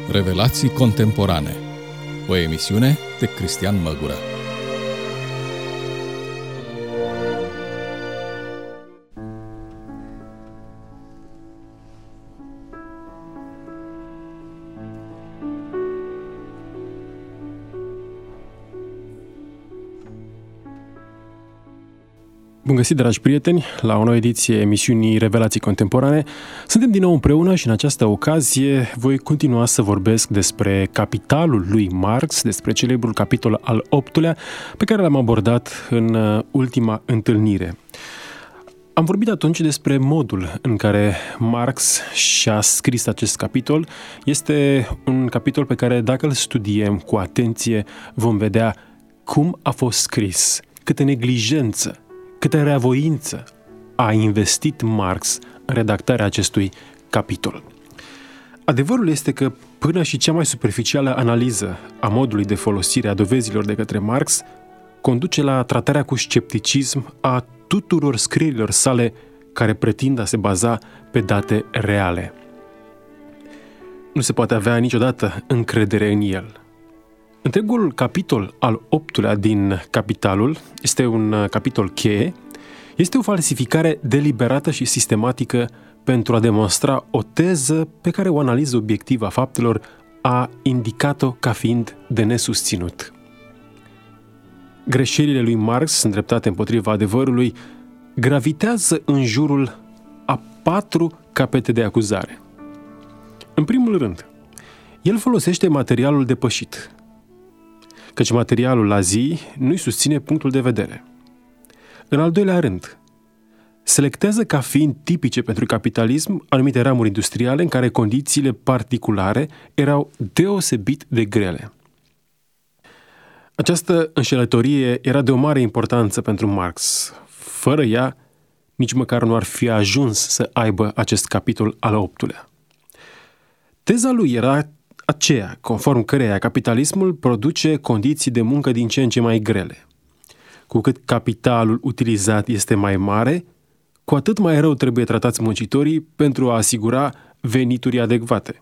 Revelații contemporane. O emisiune de Cristian Măgură. Bun găsit, dragi prieteni, la o nouă ediție emisiunii Revelații Contemporane. Suntem din nou împreună și în această ocazie voi continua să vorbesc despre Capitalul lui Marx, despre celebrul capitol al 8-lea pe care l-am abordat în ultima întâlnire. Am vorbit atunci despre modul în care Marx și-a scris acest capitol. Este un capitol pe care, dacă îl studiem cu atenție, vom vedea cum a fost scris, câtă neglijență, câtă reavoință a investit Marx în redactarea acestui capitol. Adevărul este că până și cea mai superficială analiză a modului de folosire a dovezilor de către Marx conduce la tratarea cu scepticism a tuturor scrierilor sale care pretind a se baza pe date reale. Nu se poate avea niciodată încredere în el. Întregul capitol al 8-lea din Capitalul este un capitol cheie, este o falsificare deliberată și sistematică pentru a demonstra o teză pe care o analiză obiectivă a faptelor a indicat-o ca fiind de nesusținut. Greșelile lui Marx, îndreptate împotriva adevărului, gravitează în jurul a 4 capete de acuzare. În primul rând, el folosește materialul depășit, căci materialul la zi nu-i susține punctul de vedere. În al doilea rând, selectează ca fiind tipice pentru capitalism anumite ramuri industriale în care condițiile particulare erau deosebit de grele. Această înșelătorie era de o mare importanță pentru Marx. Fără ea, nici măcar nu ar fi ajuns să aibă acest capitol al 8-lea. Teza lui era aceea, conform căreia capitalismul produce condiții de muncă din ce în ce mai grele. Cu cât capitalul utilizat este mai mare, cu atât mai rău trebuie tratați muncitorii pentru a asigura venituri adecvate.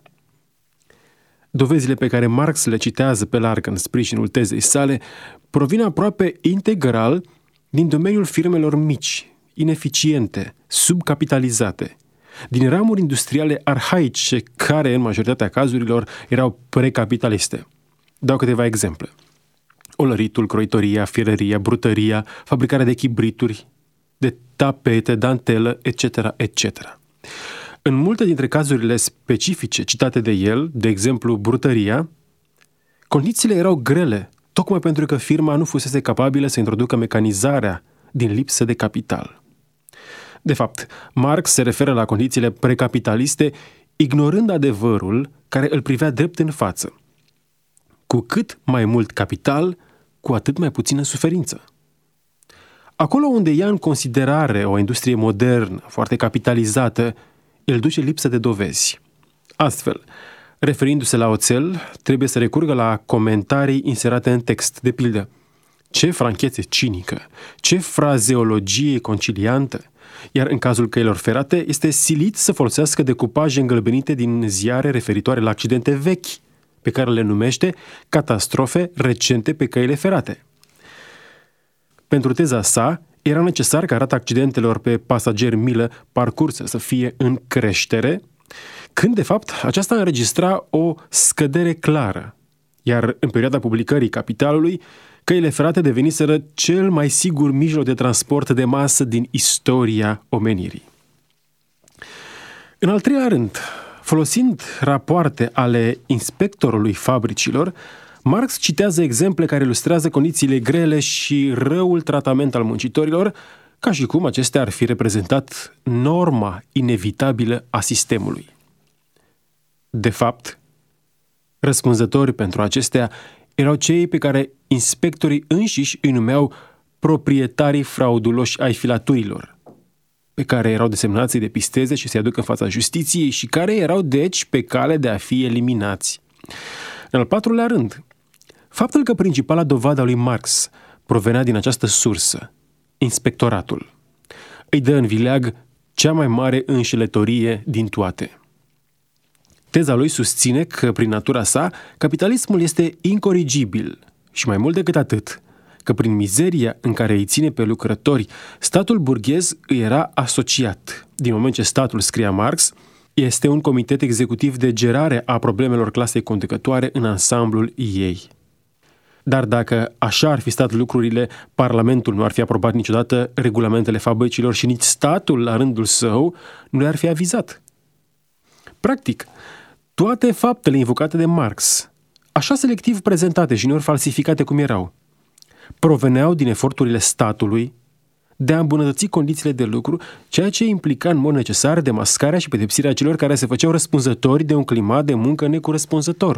Dovezile pe care Marx le citează pe larg în sprijinul tezei sale provin aproape integral din domeniul firmelor mici, ineficiente, subcapitalizate, din ramuri industriale arhaice care, în majoritatea cazurilor, erau precapitaliste. Dau câteva exemple. Olăritul, croitoria, fierăria, brutăria, fabricarea de chibrituri, de tapete, dantelă, etc., etc. În multe dintre cazurile specifice citate de el, de exemplu brutăria, condițiile erau grele, tocmai pentru că firma nu fusese capabilă să introducă mecanizarea din lipsă de capital. De fapt, Marx se referă la condițiile precapitaliste, ignorând adevărul care îl privea drept în față. Cu cât mai mult capital, cu atât mai puțină suferință. Acolo unde ia în considerare o industrie modernă, foarte capitalizată, îl duce lipsă de dovezi. Astfel, referindu-se la oțel, trebuie să recurgă la comentarii inserate în text, de pildă. Ce franchețe cinică, ce frazeologie conciliantă! Iar în cazul căilor ferate, este silit să folosească decupaje îngălbenite din ziare referitoare la accidente vechi, pe care le numește catastrofe recente pe căile ferate. Pentru teza sa, era necesar ca rata accidentelor pe pasageri milă parcursă să fie în creștere, când, de fapt, aceasta înregistra o scădere clară, iar în perioada publicării Capitalului, căile ferate deveniseră cel mai sigur mijloc de transport de masă din istoria omenirii. În al treilea rând, folosind rapoarte ale inspectorului fabricilor, Marx citează exemple care ilustrează condițiile grele și răul tratament al muncitorilor, ca și cum acestea ar fi reprezentat norma inevitabilă a sistemului. De fapt, răspunzători pentru acestea erau cei pe care inspectorii înșiși îi numeau proprietarii frauduloși ai filaturilor, pe care erau desemnați să-i depisteze și să-i aducă în fața justiției și care erau deci pe cale de a fi eliminați. În al patrulea rând, faptul că principala dovadă a lui Marx provenea din această sursă, inspectoratul, îi dă în vileag cea mai mare înșelătorie din toate. Teza lui susține că, prin natura sa, capitalismul este incorrigibil și, mai mult decât atât, că prin mizeria în care îi ține pe lucrători, statul burghez îi era asociat. Din moment ce statul, scria Marx, este un comitet executiv de gerare a problemelor clasei conducătoare în ansamblul ei. Dar dacă așa ar fi stat lucrurile, Parlamentul nu ar fi aprobat niciodată regulamentele fabricilor și nici statul, la rândul său, nu le-ar fi avizat. Practic, toate faptele invocate de Marx, așa selectiv prezentate și uneori falsificate cum erau, proveneau din eforturile statului de a îmbunătăți condițiile de lucru, ceea ce implica în mod necesar demascarea și pedepsirea celor care se făceau răspunzători de un climat de muncă necorespunzător.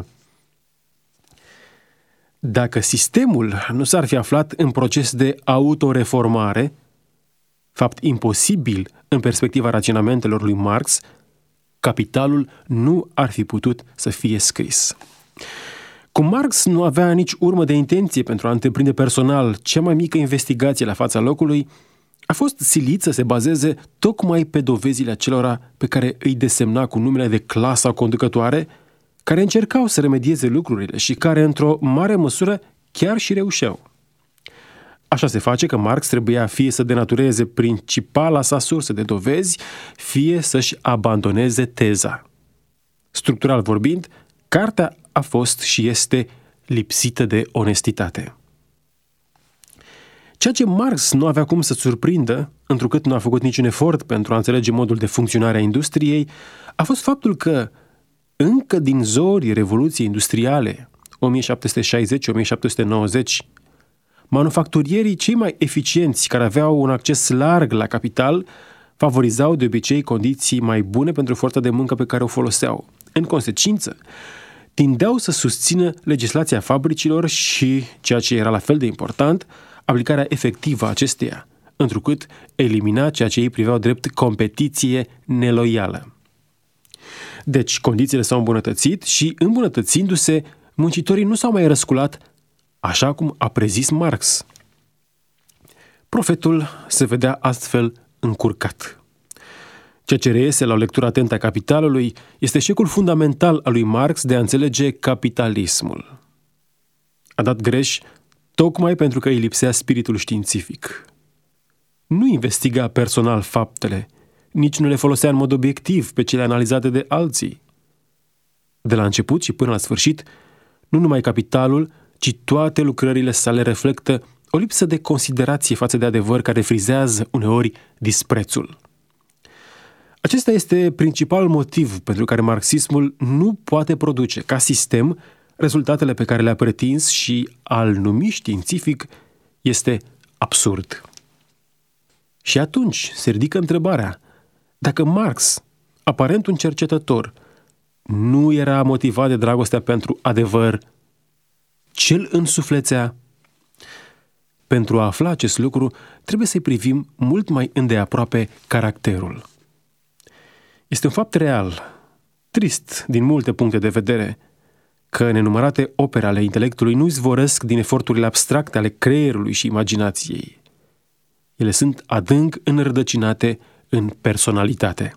Dacă sistemul nu s-ar fi aflat în proces de autoreformare, fapt imposibil în perspectiva raționamentelor lui Marx, Capitalul nu ar fi putut să fie scris. Cum Marx nu avea nici urmă de intenție pentru a întreprinde personal cea mai mică investigație la fața locului, a fost silit să se bazeze tocmai pe dovezile acelora pe care îi desemna cu numele de clasa conducătoare, care încercau să remedieze lucrurile și care, într-o mare măsură, chiar și reușeau. Așa se face că Marx trebuia fie să denatureze principala sa sursă de dovezi, fie să-și abandoneze teza. Structural vorbind, cartea a fost și este lipsită de onestitate. Ceea ce Marx nu avea cum să surprindă, întrucât nu a făcut niciun efort pentru a înțelege modul de funcționare a industriei, a fost faptul că, încă din zorii Revoluției Industriale, 1760-1790, manufacturierii cei mai eficienți, care aveau un acces larg la capital, favorizau de obicei condiții mai bune pentru forța de muncă pe care o foloseau. În consecință, tindeau să susțină legislația fabricilor și, ceea ce era la fel de important, aplicarea efectivă a acesteia, întrucât elimina ceea ce ei priveau drept competiție neloială. Deci, condițiile s-au îmbunătățit și, îmbunătățindu-se, muncitorii nu s-au mai răsculat, așa cum a prezis Marx. Profetul se vedea astfel încurcat. Ceea ce reiese la o lectură atentă a Capitalului este eșecul fundamental al lui Marx de a înțelege capitalismul. A dat greș tocmai pentru că îi lipsea spiritul științific. Nu investiga personal faptele, nici nu le folosea în mod obiectiv pe cele analizate de alții. De la început și până la sfârșit, nu numai Capitalul, ci toate lucrările sale reflectă o lipsă de considerație față de adevăr care frizează uneori disprețul. Acesta este principalul motiv pentru care marxismul nu poate produce, ca sistem, rezultatele pe care le-a pretins și a-l numi științific este absurd. Și atunci se ridică întrebarea, dacă Marx, aparent un cercetător, nu era motivat de dragostea pentru adevăr, ce-l însuflețea? Pentru a afla acest lucru, trebuie să-i privim mult mai îndeaproape caracterul. Este un fapt real, trist din multe puncte de vedere, că nenumărate opere ale intelectului nu izvorăsc din eforturile abstracte ale creierului și imaginației. Ele sunt adânc înrădăcinate în personalitate.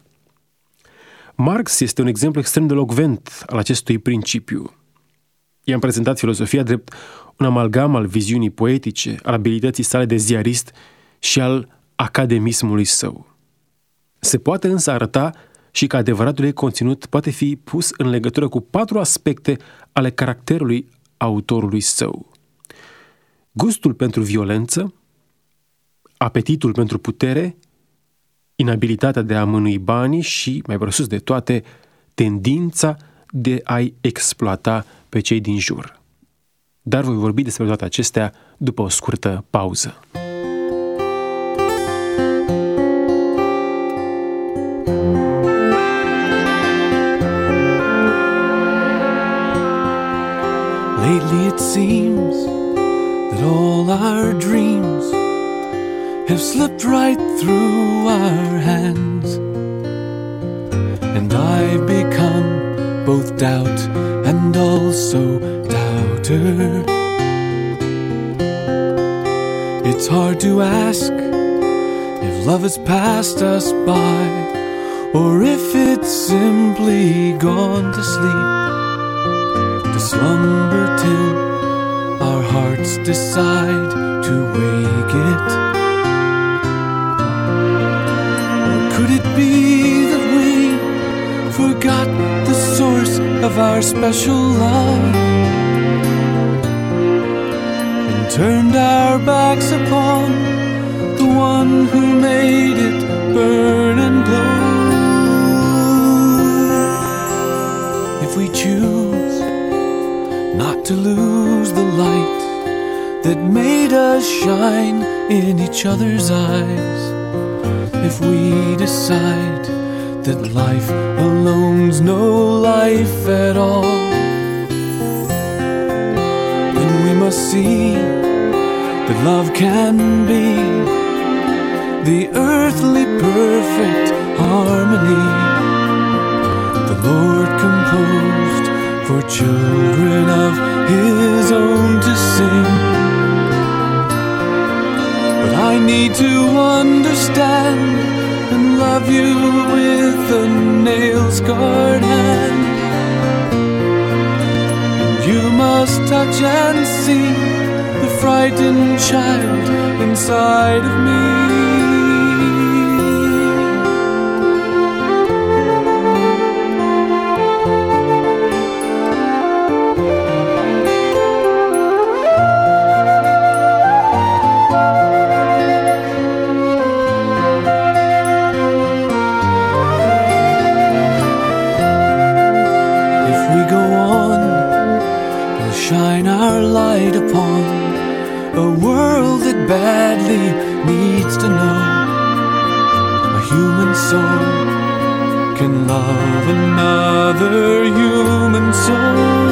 Marx este un exemplu extrem de elocvent al acestui principiu. I-am prezentat filozofia drept un amalgam al viziunii poetice, al abilității sale de ziarist și al academismului său. Se poate însă arăta și că adevăratul ei conținut poate fi pus în legătură cu 4 aspecte ale caracterului autorului său. Gustul pentru violență, apetitul pentru putere, inabilitatea de a mânui banii și, mai presus de toate, tendința de a-i exploata pe cei din jur. Dar voi vorbi despre toate acestea după o scurtă pauză. Lately it seems that all our dreams have slipped right through our hands, and I've become both doubt and also doubter. It's hard to ask if love has passed us by, or if it's simply gone to sleep, to slumber till our hearts decide to wake it? Or could it be that we forgot the source of our special love and turned our backs upon the one who made it burn and glow? If we choose not to lose the light that made us shine in each other's eyes, if we decide that life alone's no life at all, then we must see that love can be the earthly perfect harmony the Lord composed for children of His own to sing. But I need to understand and love you with a nail-scarred hand. And you must touch and see the frightened child inside of me. Shine our light upon a world that badly needs to know a human soul can love another human soul.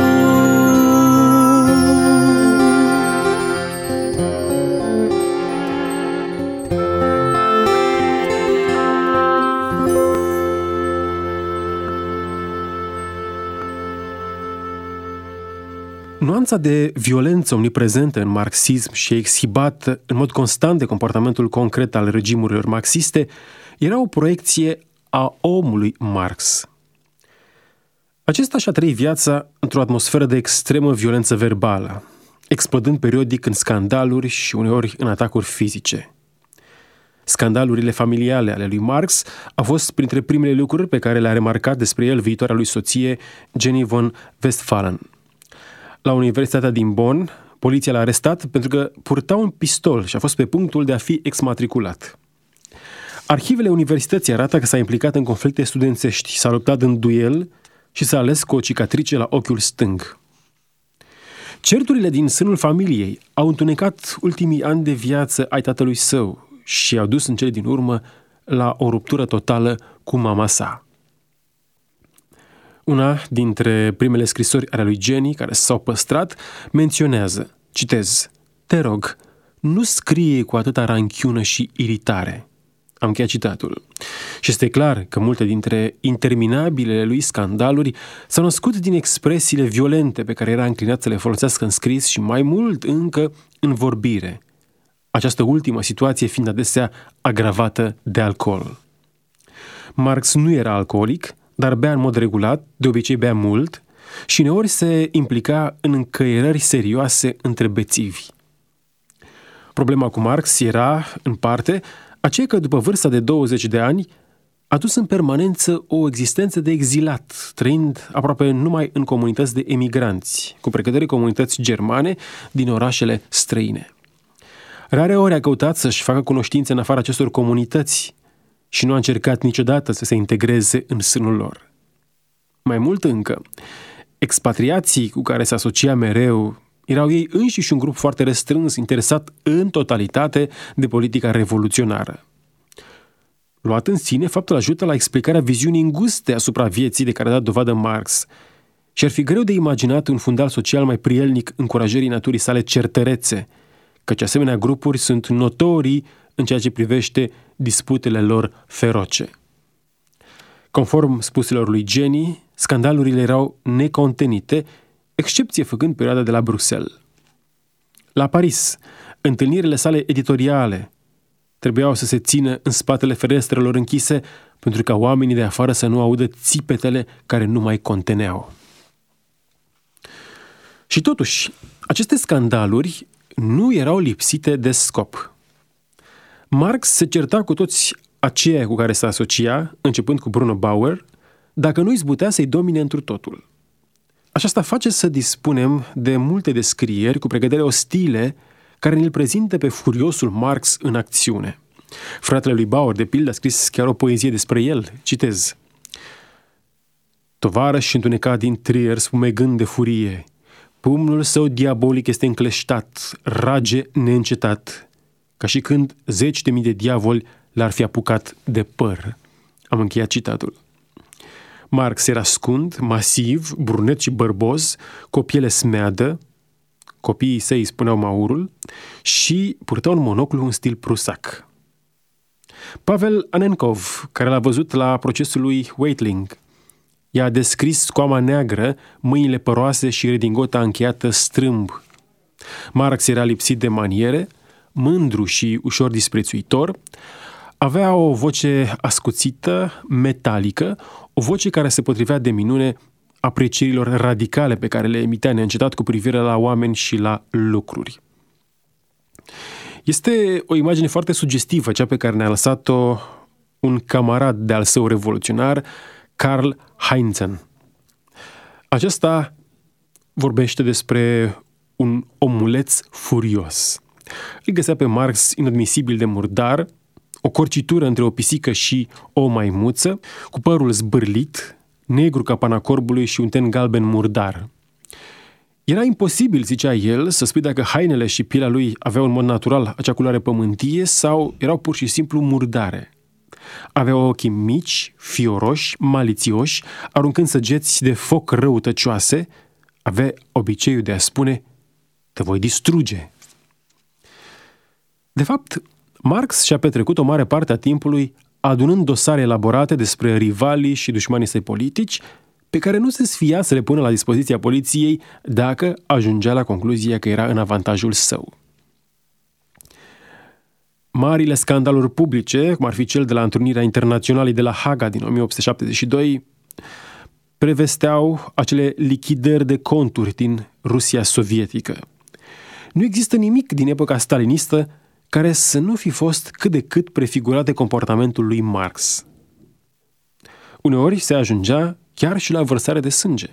Nuanța de violență omniprezentă în marxism și exhibată în mod constant de comportamentul concret al regimurilor marxiste era o proiecție a omului Marx. Acesta și-a trăit viața într-o atmosferă de extremă violență verbală, explodând periodic în scandaluri și uneori în atacuri fizice. Scandalurile familiale ale lui Marx au fost printre primele lucruri pe care le-a remarcat despre el viitoarea lui soție, Jenny von Westphalen. La Universitatea din Bonn, poliția l-a arestat pentru că purta un pistol și a fost pe punctul de a fi exmatriculat. Arhivele universității arată că s-a implicat în conflicte studențești, s-a luptat în duel și s-a ales cu o cicatrice la ochiul stâng. Certurile din sânul familiei au întunecat ultimii ani de viață ai tatălui său și au dus în cele din urmă la o ruptură totală cu mama sa. Una dintre primele scrisori ale lui Jenny, care s-au păstrat, menționează, citez, "Te rog, nu scrie cu atâta ranchiună și iritare." Am încheiat citatul. Și este clar că multe dintre interminabilele lui scandaluri s-au născut din expresiile violente pe care era înclinat să le folosească în scris și mai mult încă în vorbire. Această ultimă situație fiind adesea agravată de alcool. Marx nu era alcoolic, dar bea în mod regulat, de obicei bea mult și uneori se implica în încăierări serioase între bețivi. Problema cu Marx era, în parte, aceea că după vârsta de 20 de ani a dus în permanență o existență de exilat, trăind aproape numai în comunități de emigranți, cu precădere comunități germane din orașele străine. Rare ori a căutat să-și facă cunoștințe în afara acestor comunități și nu a încercat niciodată să se integreze în sânul lor. Mai mult încă, expatriații cu care se asocia mereu erau ei înșiși un grup foarte restrâns, interesat în totalitate de politica revoluționară. Luat în sine, faptul ajută la explicarea viziunii înguste asupra vieții de care a dat dovadă Marx și ar fi greu de imaginat un fundal social mai prielnic încurajării naturii sale certărețe, căci asemenea grupuri sunt notorii în ceea ce privește disputele lor feroce. Conform spuselor lui Jenny, scandalurile erau necontenite, excepție făcând perioada de la Bruxelles. La Paris, întâlnirile sale editoriale trebuiau să se țină în spatele ferestrelor închise, pentru ca oamenii de afară să nu audă țipetele care nu mai conteneau. Și totuși, aceste scandaluri nu erau lipsite de scop. Marx se certa cu toți aceia cu care se asocia, începând cu Bruno Bauer, dacă nu izbutea să-i domine întru totul. Aceasta face să dispunem de multe descrieri cu pregătire ostile care ne-l prezintă pe furiosul Marx în acțiune. Fratele lui Bauer, de pildă, a scris chiar o poezie despre el. Citez: tovarăș întunecat din Trier, spumegând de furie, pumnul său diabolic este încleștat, rage neîncetat, ca și când 10.000 de diavoli l-ar fi apucat de păr. Am încheiat citatul. Marx era scund, masiv, brunet și bărbos, cu o piele smeadă, copiii săi îi spuneau Maurul, și purta un monoclu în stil prusac. Pavel Anenkov, care l-a văzut la procesul lui Weitling, i-a descris scoama neagră, mâinile păroase și redingota încheiată strâmb. Marx era lipsit de maniere, mândru și ușor disprețuitor, avea o voce ascuțită, metalică, o voce care se potrivea de minune aprecierilor radicale pe care le emitea neîncetat cu privire la oameni și la lucruri. Este o imagine foarte sugestivă, cea pe care ne-a lăsat-o un camarad de-al său revoluționar, Karl Heinzen. Acesta vorbește despre un omuleț furios. Îl găsea pe Marx inadmisibil de murdar, o corcitură între o pisică și o maimuță, cu părul zbârlit, negru ca pana corbului și un ten galben murdar. Era imposibil, zicea el, să spui dacă hainele și pielea lui aveau în mod natural acea culoare pământie sau erau pur și simplu murdare. Avea ochii mici, fioroși, malițioși, aruncând săgeți de foc răutăcioase, avea obiceiul de a spune: te voi distruge. De fapt, Marx și-a petrecut o mare parte a timpului adunând dosare elaborate despre rivalii și dușmanii săi politici, pe care nu se sfia să le pună la dispoziția poliției dacă ajungea la concluzia că era în avantajul său. Marile scandaluri publice, cum ar fi cel de la întrunirea internațională de la Haga din 1872, prevesteau acele lichidări de conturi din Rusia sovietică. Nu există nimic din epoca stalinistă care să nu fi fost cât de cât prefigurat de comportamentul lui Marx. Uneori se ajungea chiar și la vărsare de sânge.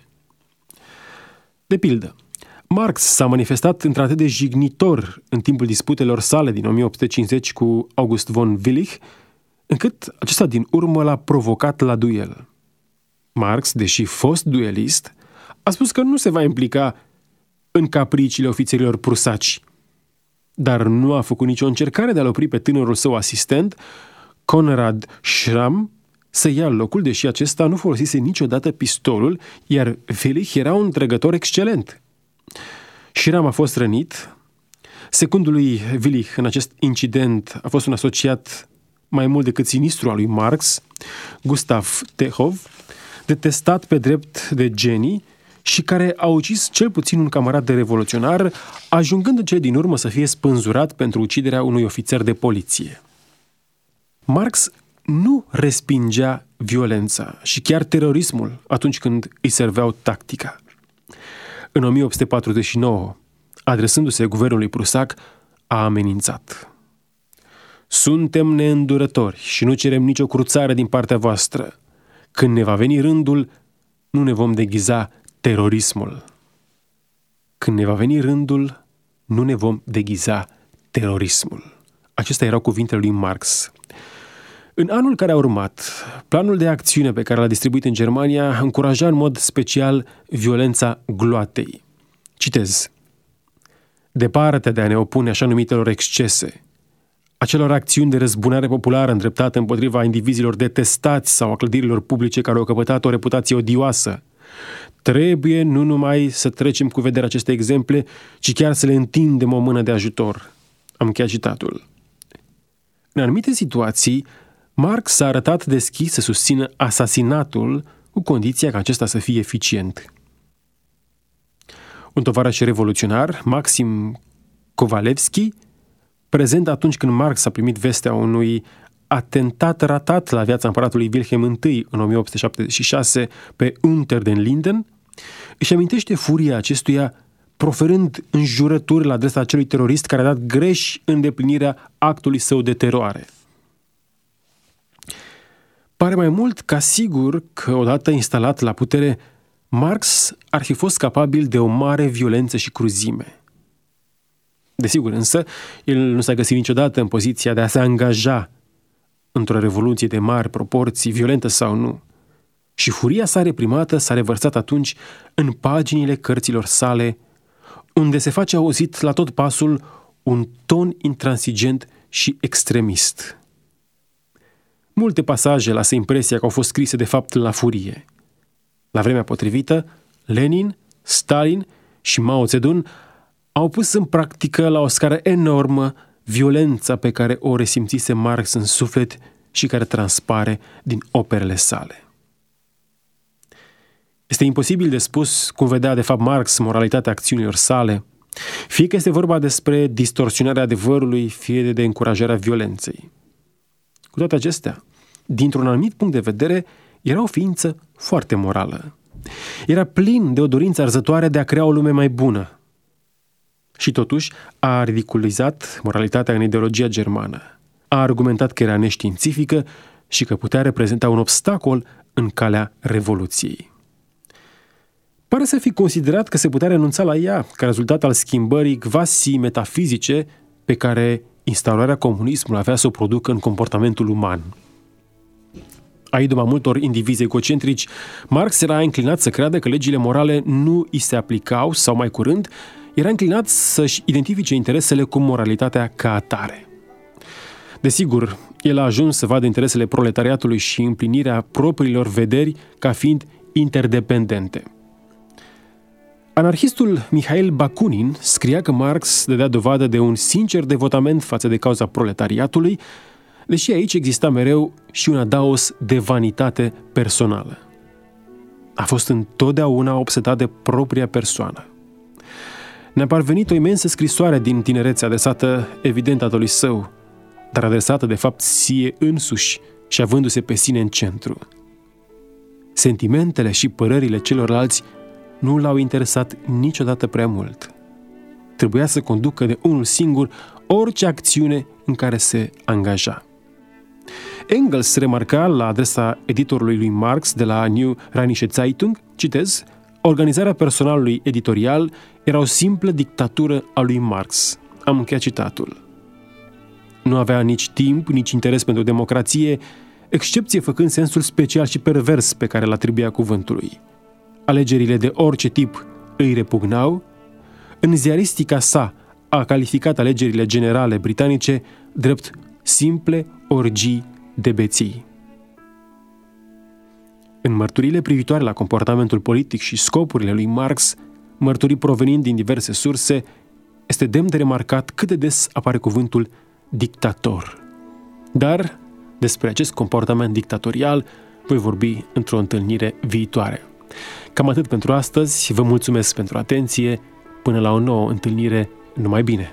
De pildă, Marx s-a manifestat într-atât de jignitor în timpul disputelor sale din 1850 cu August von Willich, încât acesta din urmă l-a provocat la duel. Marx, deși fost duelist, a spus că nu se va implica în capriciile ofițerilor prusaci, dar nu a făcut nicio încercare de a-l opri pe tânărul său asistent, Konrad Schramm, să ia locul, deși acesta nu folosise niciodată pistolul, iar Willich era un trăgător excelent. Schramm a fost rănit. Secundul lui Willich în acest incident a fost un asociat mai mult decât sinistru al lui Marx, Gustav Tehov, detestat pe drept de genii și care a ucis cel puțin un camarad de revoluționar, ajungând în cele din urmă să fie spânzurat pentru uciderea unui ofițer de poliție. Marx nu respingea violența și chiar terorismul atunci când îi serveau tactica. În 1849, adresându-se guvernului prusac, a amenințat: suntem neîndurători și nu cerem nicio cruțare din partea voastră. Când ne va veni rândul, nu ne vom deghiza terorismul. Când ne va veni rândul, nu ne vom deghiza terorismul. Acestea erau cuvintele lui Marx. În anul care a urmat, planul de acțiune pe care l-a distribuit în Germania încuraja în mod special violența gloatei. Citez: departe de a ne opune așa numitelor excese, acelor acțiuni de răzbunare populară îndreptate împotriva indivizilor detestați sau a clădirilor publice care au căpătat o reputație odioasă, trebuie nu numai să trecem cu vederea aceste exemple, ci chiar să le întindem o mână de ajutor. Am încheiat citatul. În anumite situații, Marx s-a arătat deschis să susțină asasinatul cu condiția ca acesta să fie eficient. Un tovarăș revoluționar, Maxim Kovalevski, prezent atunci când Marx a primit vestea unui atentat ratat la viața împăratului Wilhelm I în 1876 pe Unter den Linden, își amintește furia acestuia proferând înjurături la adresa acelui terorist care a dat greș îndeplinirea actului său de teroare. Pare mai mult ca sigur că, odată instalat la putere, Marx ar fi fost capabil de o mare violență și cruzime. Desigur, însă, el nu s-a găsit niciodată în poziția de a se angaja într-o revoluție de mari proporții, violentă sau nu. Și furia sa reprimată s-a revărsat atunci în paginile cărților sale, unde se face auzit la tot pasul un ton intransigent și extremist. Multe pasaje lasă impresia că au fost scrise de fapt la furie. La vremea potrivită, Lenin, Stalin și Mao Zedong au pus în practică la o scară enormă violența pe care o resimțise Marx în suflet și care transpare din operele sale. Este imposibil de spus cum vedea de fapt Marx moralitatea acțiunilor sale, fie că este vorba despre distorsionarea adevărului, fie de încurajarea violenței. Cu toate acestea, dintr-un anumit punct de vedere, era o ființă foarte morală. Era plin de o dorință arzătoare de a crea o lume mai bună. Și totuși a ridiculizat moralitatea în ideologia germană. A argumentat că era neștiințifică și că putea reprezenta un obstacol în calea revoluției. Pare să fi considerat că se putea renunța la ea ca rezultat al schimbării quasi-metafizice pe care instaurarea comunismului avea să o producă în comportamentul uman. A idoma multor indivizi egocentrici, Marx era înclinat să creadă că legile morale nu îi se aplicau sau, mai curând, era înclinat să-și identifice interesele cu moralitatea ca atare. Desigur, el a ajuns să vadă interesele proletariatului și împlinirea propriilor vederi ca fiind interdependente. Anarhistul Mihail Bakunin scria că Marx dădea dovadă de un sincer devotament față de cauza proletariatului, deși aici exista mereu și un adaos de vanitate personală. A fost întotdeauna obsedat de propria persoană. Ne-a parvenit o imensă scrisoare din tinerețe adresată evident tatălui său, dar adresată de fapt sie însuși și avându-se pe sine în centru. Sentimentele și părerile celorlalți nu l-au interesat niciodată prea mult. Trebuia să conducă de unul singur orice acțiune în care se angaja. Engels remarca la adresa editorului lui Marx de la New Rheinische Zeitung, citez, organizarea personalului editorial era o simplă dictatură a lui Marx. Am încheiat citatul. Nu avea nici timp, nici interes pentru democrație, excepție făcând sensul special și pervers pe care îl atribuia cuvântului. Alegerile de orice tip îi repugnau. În ziaristica sa a calificat alegerile generale britanice drept simple orgii de beții. În mărturile privitoare la comportamentul politic și scopurile lui Marx, mărturii provenind din diverse surse, este demn de remarcat cât de des apare cuvântul dictator. Dar despre acest comportament dictatorial voi vorbi într-o întâlnire viitoare. Cam atât pentru astăzi, vă mulțumesc pentru atenție, până la o nouă întâlnire, numai bine!